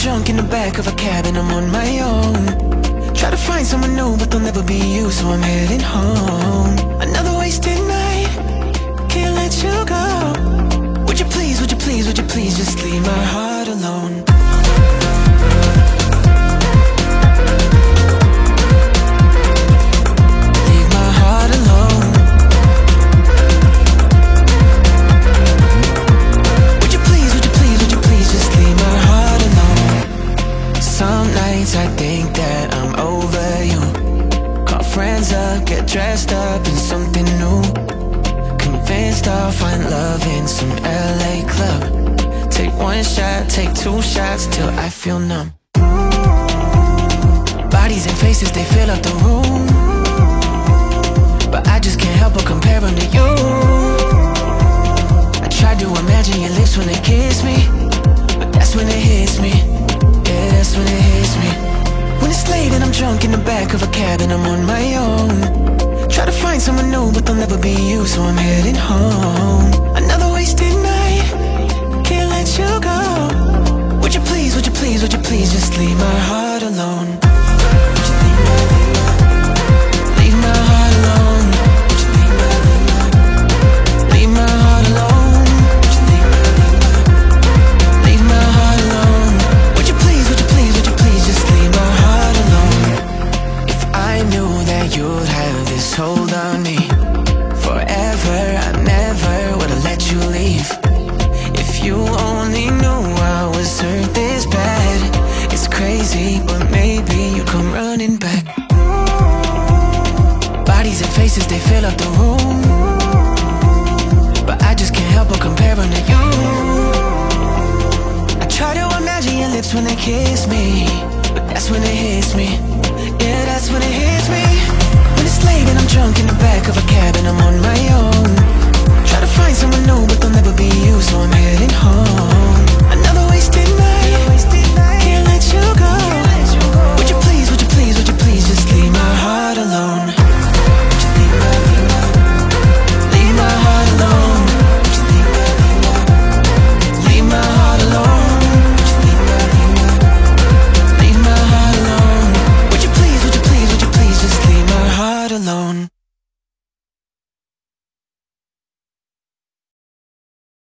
drunk in the back of a cab and I'm on my own. Try to find someone new, but they'll never be you, so I'm heading home. Another wasted night, can't let you go. Would you please, would you please, would you please just leave my heart alone? Leave my heart alone. Would you please, would you please, would you please just leave my heart alone? Some nights I think that I'm over you. Call friends up, get dressed up in something new. Convinced I'll find love in some LA club. Take one shot, take two shots till I feel numb. Bodies and faces, they fill up the room, but I just can't help but compare them to you. I tried to imagine your lips when they kiss me, but that's when it hits me. Yeah, that's when it hits me. When it's late and I'm drunk in the back of a cab and I'm on my own. Try to find someone new, but they'll never be you, so I'm heading home. Another wasted night, can't let you go. Would you please, would you please, would you please just leave my heart alone? Would you leave my heart alone? Would you leave my heart alone? Would you leave my heart alone? Would you please, would you please, would you please just leave my heart alone? If I knew that you'd have this hold on me forever, I never would've let you leave. If you only knew I was hurt this bad. It's crazy, but maybe you come running back. Bodies and faces, they fill up the room, but I just can't help but compare them to you. I try to imagine your lips when they kiss me, but that's when it hits me.